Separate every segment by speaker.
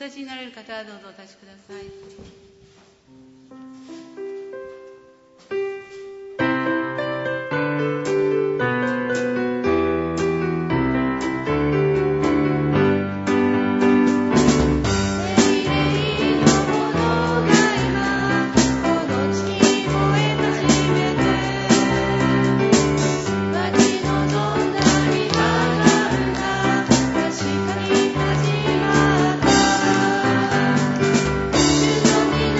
Speaker 1: 立ちになれる方はどうぞお立ちください。
Speaker 2: 「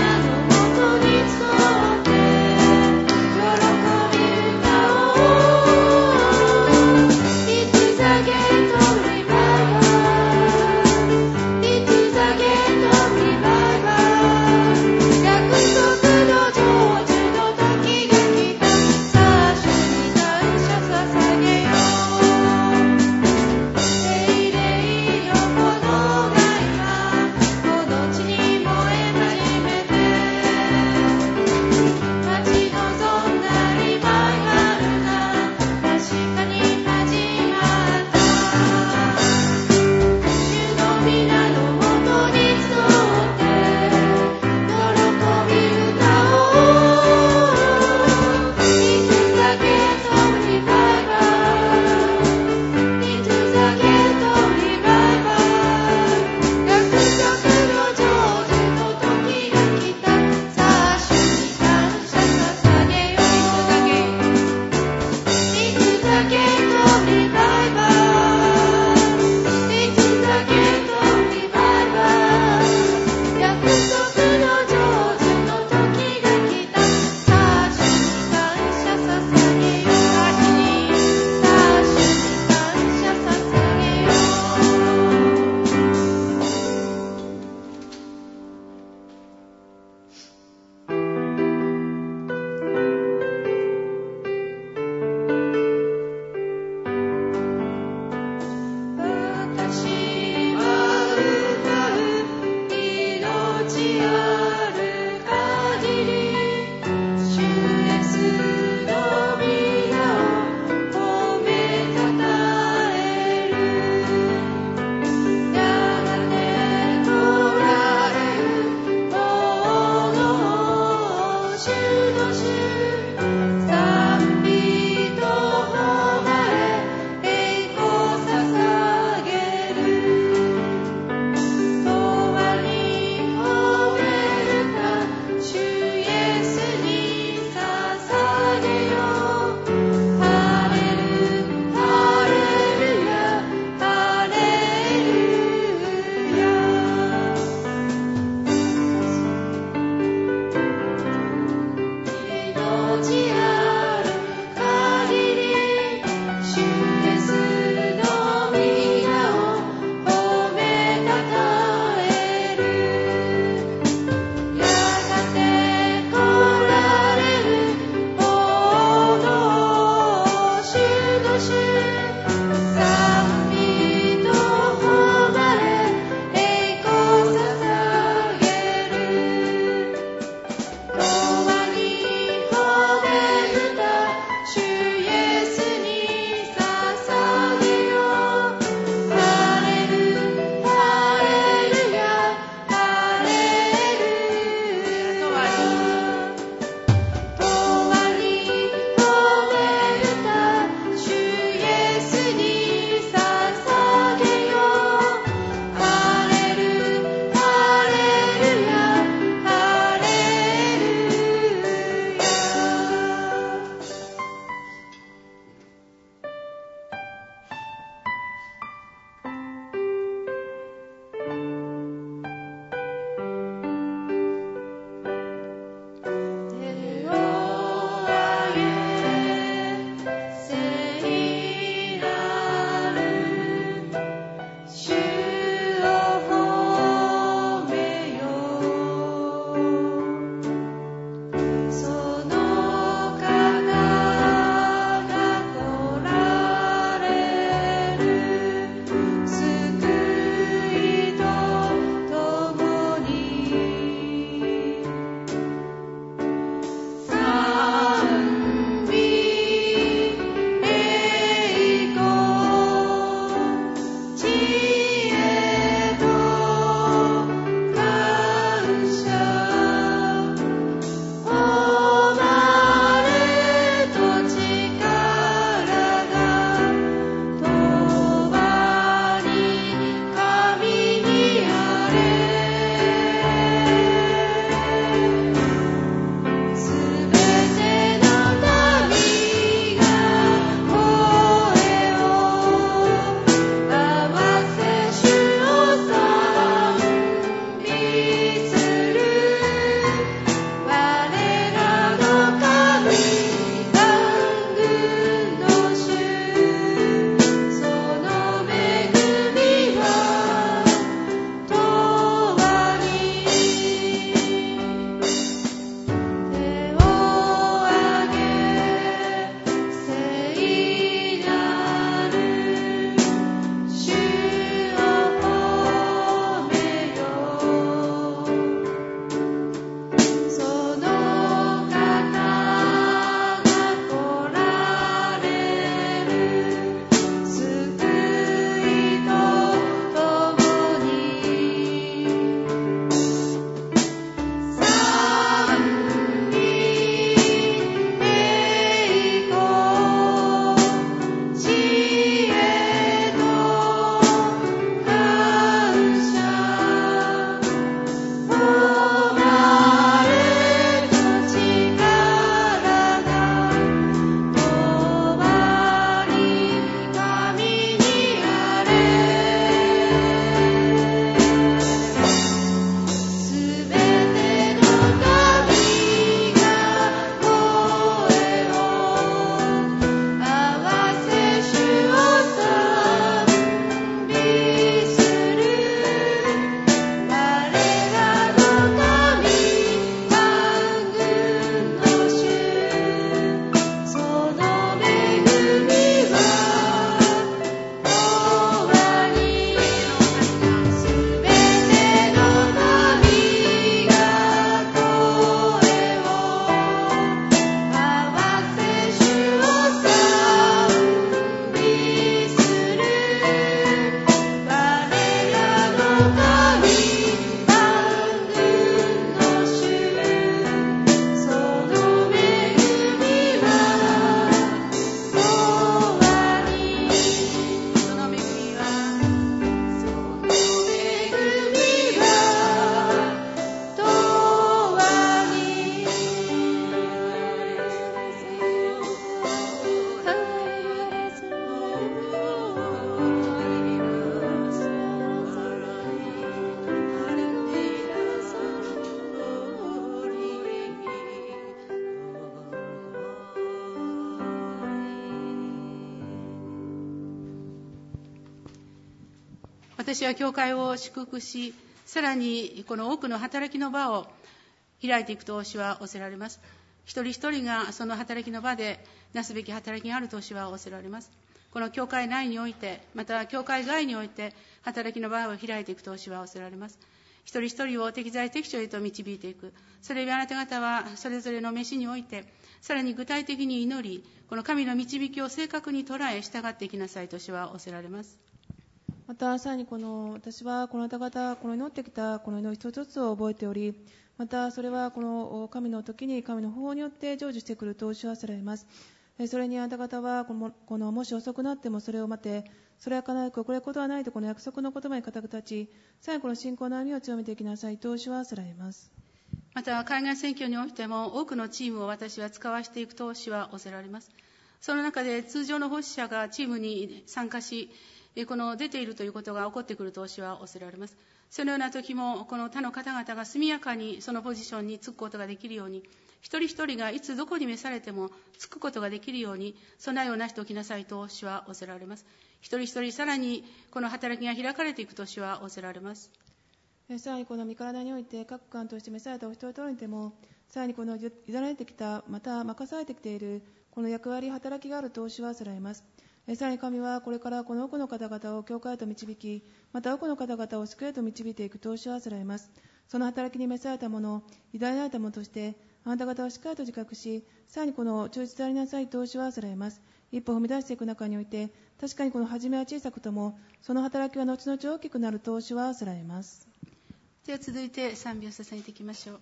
Speaker 1: 私は教会を祝福し、さらにこの多くの働きの場を開いていくと主は仰せられます。一人一人がその働きの場でなすべき働きがあると主は仰せられます。この教会内において、また教会外において働きの場を開いていくと主は仰せられます。一人一人を適材適所へと導いていく。それゆえあなた方はそれぞれの飯において、さらに具体的に祈り、この神の導きを正確に捉え従っていきなさいと主は仰せられます。
Speaker 2: またさらに私はこの方々この祈ってきたこの祈り一つずつを覚えており、またそれはこの神の時に神の方法によって成就してくると主はせられます。それにあなた方はもし遅くなってもそれを待て、それは必ず遅れることはないとこの約束の言葉に固く立ち、さらにこの信仰の歩みを強めていきなさいと主はせられます。
Speaker 1: また海外選挙においても多くのチームを私は使わしていくと主は仰せられます。その中で通常の奉仕者がチームに参加し、この出ているということが起こってくると主は仰せられます。そのような時もこの他の方々が速やかにそのポジションにつくことができるように、一人一人がいつどこに召されてもつくことができるように備えをなしておきなさいと主は仰せられます。一人一人さらにこの働きが開かれていくと主は仰せられます。
Speaker 2: さらにこの身体において各官として召されたお一人一人にでも、さらにこの委ねてきた、また任されてきているこの役割働きがあると主はせられます。さらに神はこれからこの多くの方々を教会へと導き、また多くの方々を救いへと導いていくと主はせられます。その働きに召されたもの、委ねられたものとしてあなた方はしっかりと自覚し、さらにこの忠実でありなさいと主はせられます。一歩踏み出していく中において、確かにこの初めは小さくともその働きは後々大きくなると主はせられます。
Speaker 1: では続いて賛美を捧げていきましょう。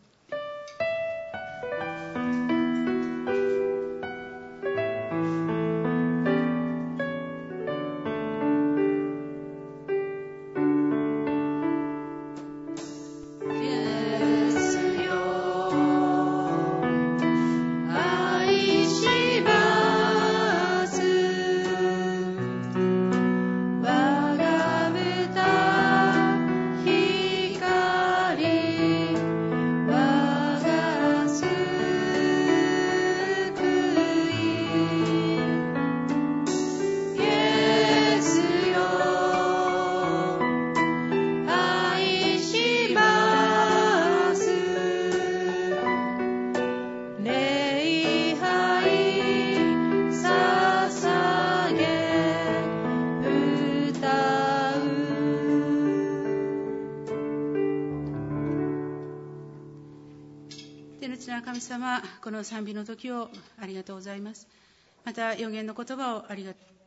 Speaker 1: 神様、この賛美の時をありがとうございます。また予言の言葉をありがとう